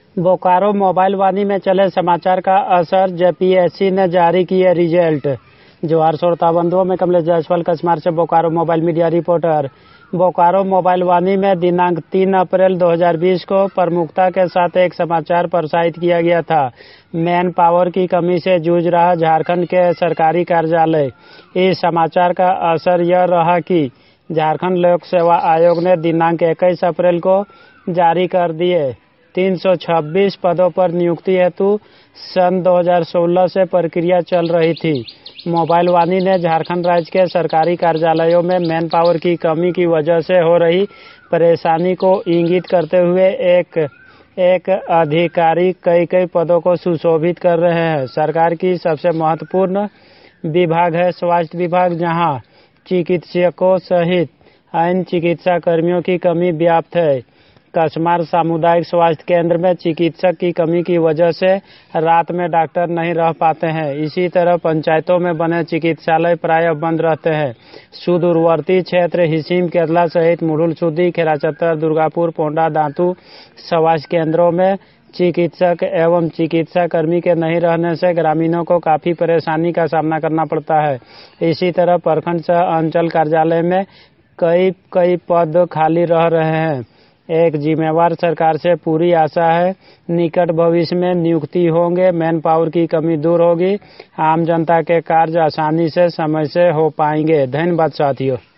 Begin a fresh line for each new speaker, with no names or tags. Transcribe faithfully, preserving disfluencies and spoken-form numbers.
Bokaro mobile Vaani में चले समाचार का असर, जेपीएससी ने जारी किए रिजल्ट। जोहार श्रोता बंधुओं में कमलेश जायसवाल कस्मार से Bokaro mobile media reporter. Bokaro mobile Vaani में दिनांक तीन अप्रैल दो हज़ार बीस को प्रमुखता के साथ एक समाचार प्रसारित किया गया था। मैन पावर की कमी से जूझ रहा झारखंड के सरकारी कार्यालय। इस समाचार का असर यह रहा कि झारखंड लोक सेवा आयोग ने दिनांक इक्कीस अप्रैल को जारी कर दिए तीन सौ छब्बीस पदों पर नियुक्ति हेतु सन दो हज़ार सोलह से प्रक्रिया चल रही थी। मोबाइल वाणी ने झारखंड राज्य के सरकारी कार्यालयों में मैन पावर की कमी की वजह से हो रही परेशानी को इंगित करते हुए एक एक अधिकारी कई कई पदों को सुशोभित कर रहे हैं। सरकार की सबसे महत्वपूर्ण विभाग है स्वास्थ्य विभाग, जहां चिकित्सकों सहित अन्य चिकित्सा कर्मियों की कमी व्याप्त है। कस्मार सामुदायिक स्वास्थ्य केंद्र में चिकित्सक की कमी की वजह से रात में डॉक्टर नहीं रह पाते हैं। इसी तरह पंचायतों में बने चिकित्सालय प्रायः बंद रहते हैं। सुदूरवर्ती क्षेत्र हिसिम केरला सहित मुढ़ुल सुदी, खेराचत्तर, दुर्गापुर, पोंडा, दांतू स्वास्थ्य केंद्रों में चिकित्सक एवं चिकित्सा कर्मी के नहीं रहने से ग्रामीणों को काफी परेशानी का सामना करना पड़ता है। इसी तरह प्रखंड सह अंचल कार्यालय में कई कई पद खाली रह रहे हैं। एक जिम्मेवार सरकार से पूरी आशा है निकट भविष्य में नियुक्ति होंगे, मैन पावर की कमी दूर होगी, आम जनता के कार्य आसानी से समय से हो पाएंगे। धन्यवाद साथियों।